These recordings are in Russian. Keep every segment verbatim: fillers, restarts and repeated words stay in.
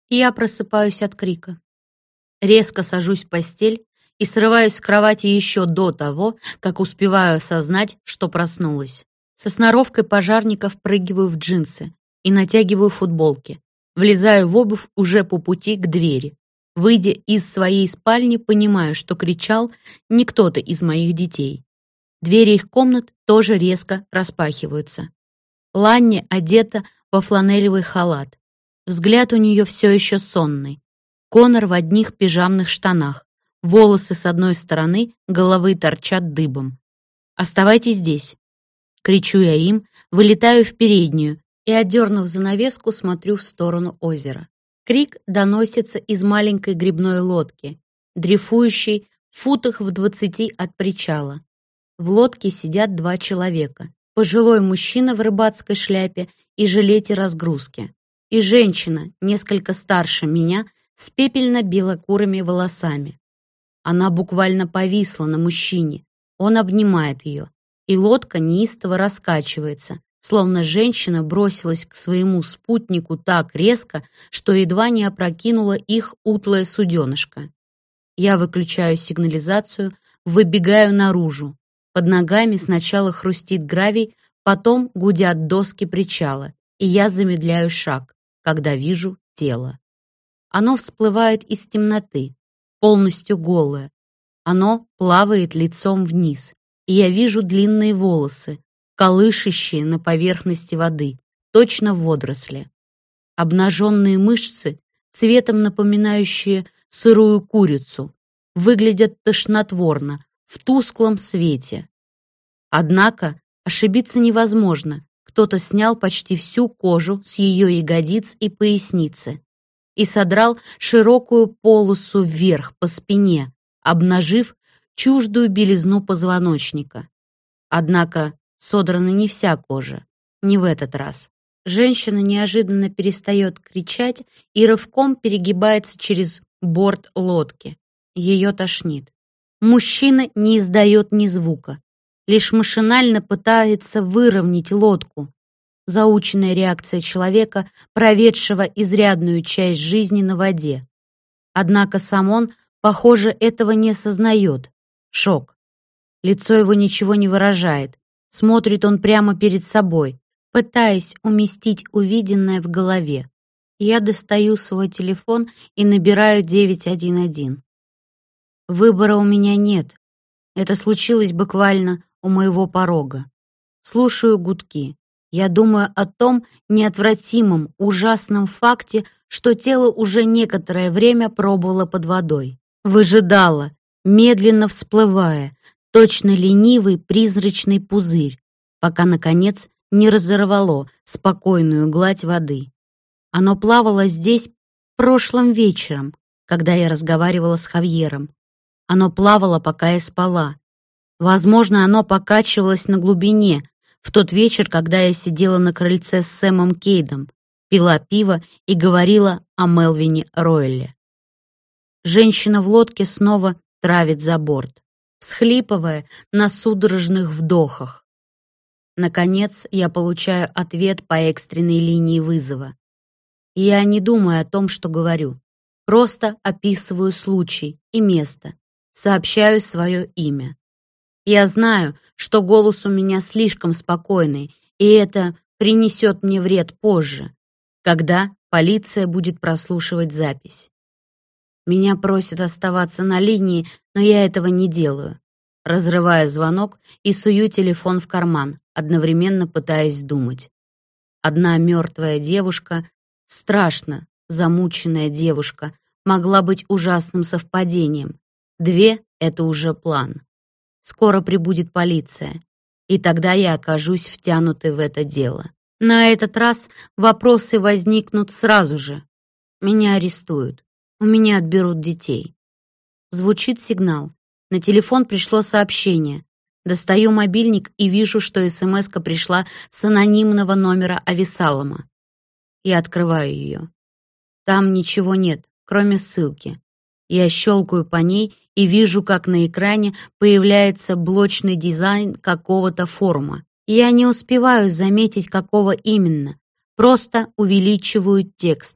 Я просыпаюсь от крика. Резко сажусь в постель и срываюсь с кровати еще до того, как успеваю осознать, что проснулась. Со сноровкой пожарника впрыгиваю в джинсы и натягиваю футболки. Влезаю в обувь уже по пути к двери. Выйдя из своей спальни, понимаю, что кричал не кто-то из моих детей. Двери их комнат тоже резко распахиваются. Ланни одета во фланелевый халат. Взгляд у нее все еще сонный. Конор в одних пижамных штанах. Волосы с одной стороны головы торчат дыбом. «Оставайтесь здесь!» Кричу я им, вылетаю в переднюю и, отдернув занавеску, смотрю в сторону озера. Крик доносится из маленькой грибной лодки, дрейфующей в футах в двадцати от причала. В лодке сидят два человека. Пожилой мужчина в рыбацкой шляпе и жилете разгрузки. И женщина, несколько старше меня, с пепельно-белокурыми волосами. Она буквально повисла на мужчине. Он обнимает ее, и лодка неистово раскачивается, словно женщина бросилась к своему спутнику так резко, что едва не опрокинула их утлое суденышко. Я выключаю сигнализацию, выбегаю наружу. Под ногами сначала хрустит гравий, потом гудят доски причала, и я замедляю шаг, когда вижу тело. Оно всплывает из темноты, полностью голое. Оно плавает лицом вниз, и я вижу длинные волосы, колышащие на поверхности воды, точно водоросли. Обнаженные мышцы, цветом напоминающие сырую курицу, выглядят тошнотворно, в тусклом свете. Однако ошибиться невозможно. Кто-то снял почти всю кожу с ее ягодиц и поясницы и содрал широкую полосу вверх по спине, обнажив чуждую белизну позвоночника. Однако содрана не вся кожа, не в этот раз. Женщина неожиданно перестает кричать и рывком перегибается через борт лодки. Ее тошнит. Мужчина не издает ни звука, лишь машинально пытается выровнять лодку. Заученная реакция человека, проведшего изрядную часть жизни на воде. Однако сам он, похоже, этого не осознает. Шок. Лицо его ничего не выражает. Смотрит он прямо перед собой, пытаясь уместить увиденное в голове. Я достаю свой телефон и набираю девять один один. Выбора у меня нет. Это случилось буквально у моего порога. Слушаю гудки. Я думаю о том неотвратимом, ужасном факте, что тело уже некоторое время пробовало под водой. Выжидало, медленно всплывая, точно ленивый призрачный пузырь, пока, наконец, не разорвало спокойную гладь воды. Оно плавало здесь прошлым вечером, когда я разговаривала с Хавьером. Оно плавало, пока я спала. Возможно, оно покачивалось на глубине, в тот вечер, когда я сидела на крыльце с Сэмом Кейдом, пила пиво и говорила о Мелвине Ройле. Женщина в лодке снова травит за борт, всхлипывая на судорожных вдохах. Наконец, я получаю ответ по экстренной линии вызова. Я не думаю о том, что говорю. Просто описываю случай и место, сообщаю свое имя. Я знаю, что голос у меня слишком спокойный, и это принесет мне вред позже, когда полиция будет прослушивать запись. Меня просят оставаться на линии, но я этого не делаю. Разрываю звонок и сую телефон в карман, одновременно пытаясь думать. Одна мертвая девушка, страшно замученная девушка, могла быть ужасным совпадением. Две — это уже план. Скоро прибудет полиция, и тогда я окажусь втянутой в это дело. На этот раз вопросы возникнут сразу же. Меня арестуют. У меня отберут детей. Звучит сигнал. На телефон пришло сообщение. Достаю мобильник и вижу, что смс-ка пришла с анонимного номера Авесалома. Я открываю ее. Там ничего нет, кроме ссылки. Я щелкаю по ней и вижу, как на экране появляется блочный дизайн какого-то форума. Я не успеваю заметить, какого именно. Просто увеличиваю текст.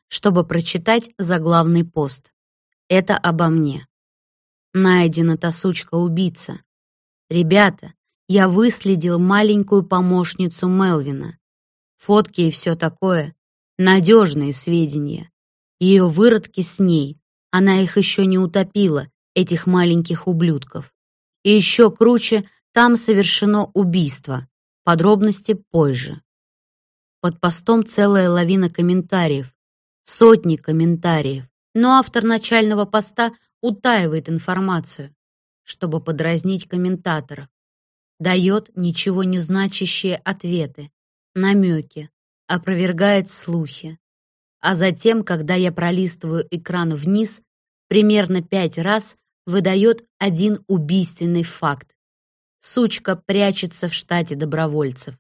чтобы прочитать заглавный пост. Это обо мне. Найдена та сучка-убийца. Ребята, я выследил маленькую помощницу Мелвина. Фотки и все такое. Надежные сведения. Ее выродки с ней. Она их еще не утопила, этих маленьких ублюдков. И еще круче, там совершено убийство. Подробности позже. Под постом целая лавина комментариев. Сотни комментариев. Но автор начального поста утаивает информацию, чтобы подразнить комментаторов. Дает ничего не значащие ответы, намеки, опровергает слухи. А затем, когда я пролистываю экран вниз, примерно пять раз выдает один убийственный факт. Сучка прячется в штате добровольцев.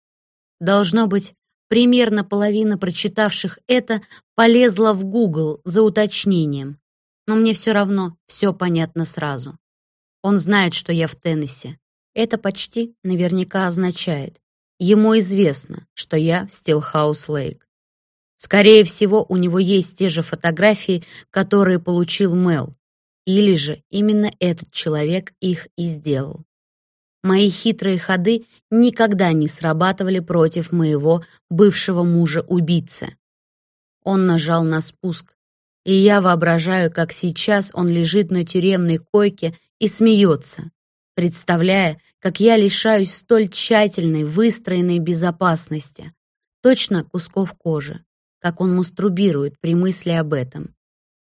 Должно быть, примерно половина прочитавших это полезла в Google за уточнением. Но мне все равно все понятно сразу. Он знает, что я в Теннесси. Это почти наверняка означает. Ему известно, что я в Стилхаус-Лейк. Скорее всего, у него есть те же фотографии, которые получил Мел. Или же именно этот человек их и сделал. Мои хитрые ходы никогда не срабатывали против моего бывшего мужа-убийцы. Он нажал на спуск, и я воображаю, как сейчас он лежит на тюремной койке и смеется, представляя, как я лишаюсь столь тщательной, выстроенной безопасности, точно кусков кожи, как он мастурбирует при мысли об этом.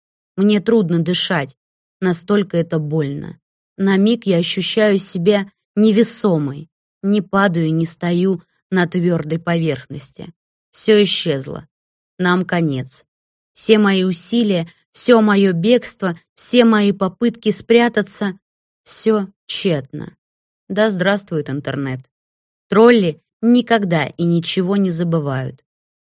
Мне трудно дышать, настолько это больно. На миг я ощущаю себя невесомой, не падаю, не стою на твердой поверхности. Все исчезло. Нам конец. Все мои усилия, все мое бегство, все мои попытки спрятаться — все тщетно. Да здравствует интернет. Тролли никогда и ничего не забывают.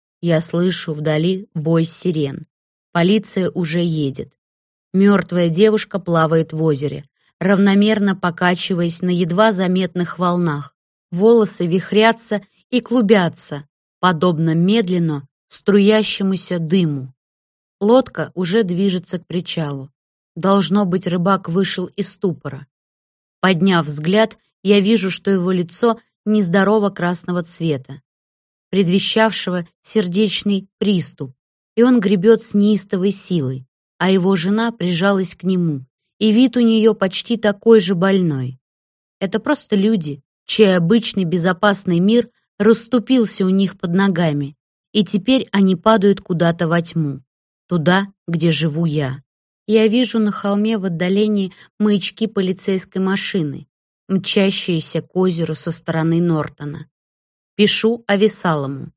Я слышу вдали вой сирен. Полиция уже едет. Мертвая девушка плавает в озере, равномерно покачиваясь на едва заметных волнах. Волосы вихрятся и клубятся, подобно медленно струящемуся дыму. Лодка уже движется к причалу. Должно быть, рыбак вышел из ступора. Подняв взгляд, я вижу, что его лицо нездорово красного цвета, предвещавшего сердечный приступ, и он гребет с неистовой силой, а его жена прижалась к нему, и вид у нее почти такой же больной. Это просто люди, чей обычный безопасный мир расступился у них под ногами, и теперь они падают куда-то во тьму, туда, где живу я. Я вижу на холме в отдалении маячки полицейской машины, мчащиеся к озеру со стороны Нортона. Пишу Авесалому.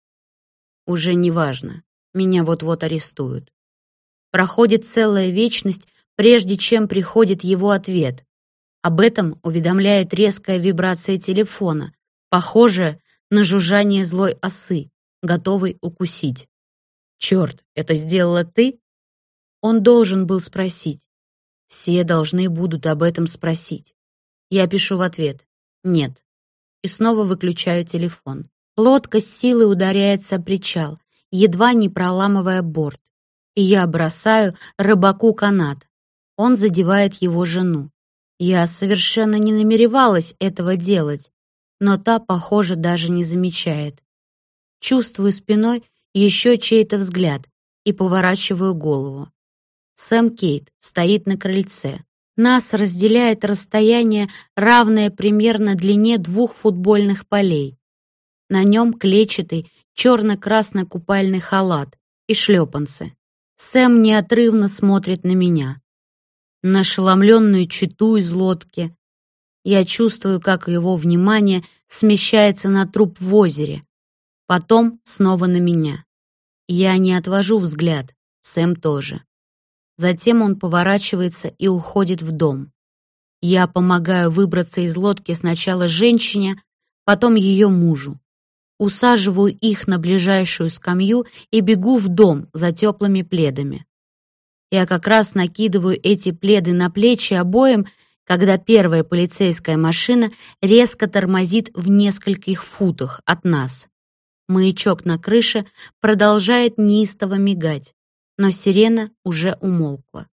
Уже не важно, меня вот-вот арестуют. Проходит целая вечность, прежде чем приходит его ответ. Об этом уведомляет резкая вибрация телефона, похожая на жужжание злой осы, готовой укусить. «Черт, это сделала ты?» Он должен был спросить. Все должны будут об этом спросить. Я пишу в ответ «нет» и снова выключаю телефон. Лодка с силой ударяется о причал, едва не проламывая борт, и я бросаю рыбаку канат. Он задевает его жену. Я совершенно не намеревалась этого делать, но та, похоже, даже не замечает. Чувствую спиной еще чей-то взгляд и поворачиваю голову. Сэм Кейт стоит на крыльце. Нас разделяет расстояние, равное примерно длине двух футбольных полей. На нем клетчатый черно-красный купальный халат и шлепанцы. Сэм неотрывно смотрит на меня. На ошеломленную читу из лодки. Я чувствую, как его внимание смещается на труп в озере. Потом снова на меня. Я не отвожу взгляд, Сэм тоже. Затем он поворачивается и уходит в дом. Я помогаю выбраться из лодки сначала женщине, потом ее мужу. Усаживаю их на ближайшую скамью и бегу в дом за теплыми пледами. Я как раз накидываю эти пледы на плечи обоим, когда первая полицейская машина резко тормозит в нескольких футах от нас. Маячок на крыше продолжает неистово мигать. но сирена уже умолкла.